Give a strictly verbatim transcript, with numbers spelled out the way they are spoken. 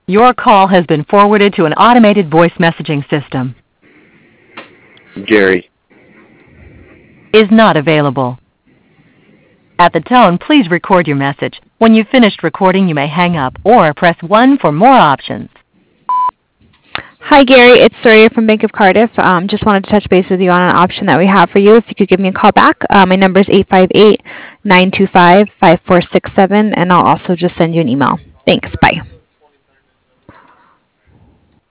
Your call has been forwarded to an automated voice messaging system. Gary. Is not available. At the tone, please record your message. When you've finished recording, you may hang up or press one for more options. Hi, Gary. It's Soria from Bank of Cardiff. Um, just wanted to touch base with you on an option that we have for you. If you could give me a call back, uh, my number is eight five eight, nine two five, five four six seven, and I'll also just send you an email. Thanks. Bye.